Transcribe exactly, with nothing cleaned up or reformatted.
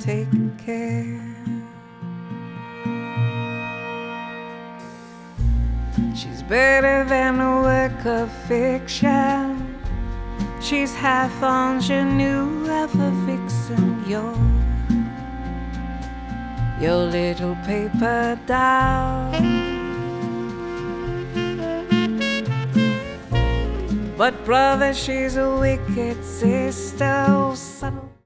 take care. She's better than a work of fiction. She's half ingenue, half a vixen. You're your little paper doll. But brother, she's a wicked sister, oh, subtle.